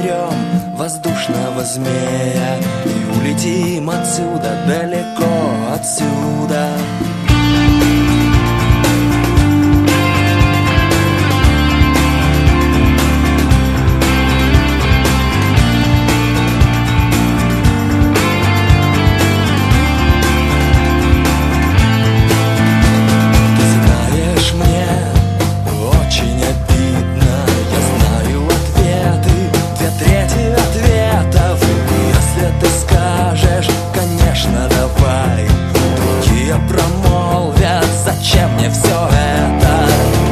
соберем воздушного змея и улетим отсюда, далеко отсюда. Промолвят, зачем мне все это?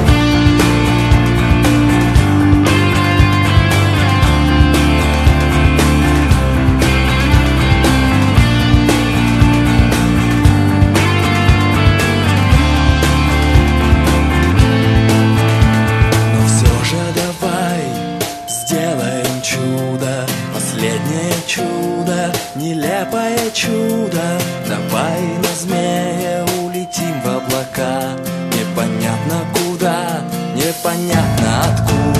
Но все же давай сделаем чудо, последнее чудо, нелепое чудо. Давай на змее улетим в облака, непонятно куда, непонятно откуда.